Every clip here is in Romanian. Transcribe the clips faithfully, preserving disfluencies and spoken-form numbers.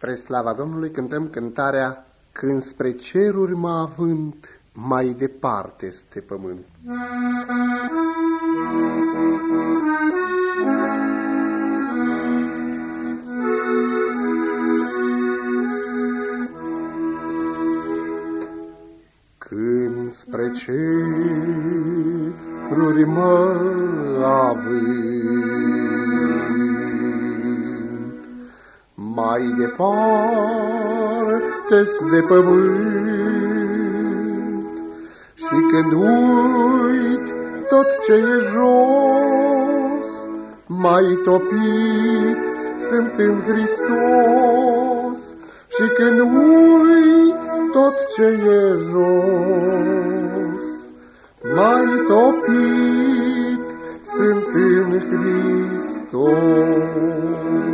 Spre slava Domnului cântăm cântarea Când spre ceruri mă avânt, mai departe este pământ. Când spre ceruri mă avânt, mai departe-s de pământ, și când uit tot ce e jos, mai topit sunt în Hristos. Și când uit tot ce e jos, mai topit sunt în Hristos.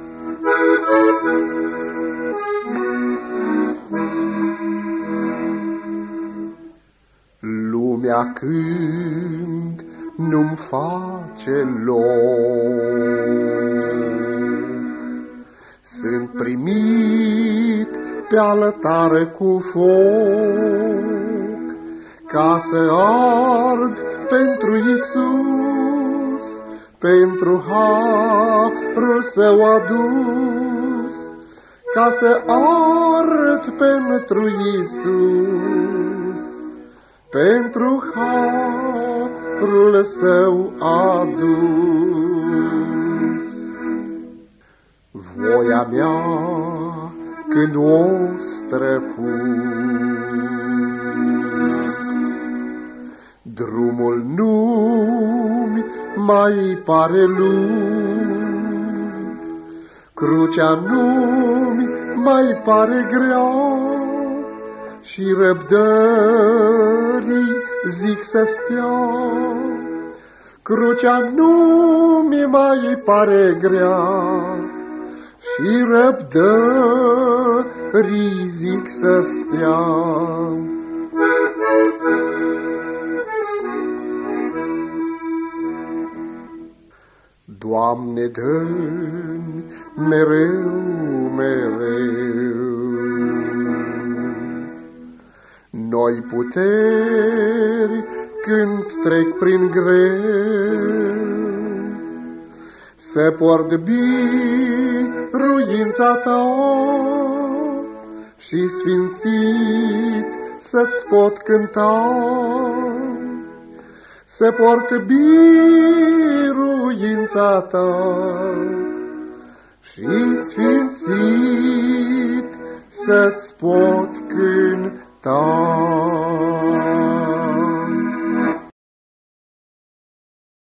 Lumea când nu-mi face loc, sunt primit pe altar cu foc, ca să ard pentru Iisus, pentru harul Său adus, ca să ard pentru Iisus, pentru harul Său adus. Voia mea când o străpun, drumul nu-mi mai pare lung, crucea nu-mi mai pare grea, și răbdării zic să stea. Crucea nu-mi mai pare grea, și răbdării zic să stea. Doamne, dă-mi mereu, mereu noi puteri când trec prin greu, să port biruința Ta și sfințit să-ți pot cânta. Să port biruința Ta și sfințit să-ți pot cânta.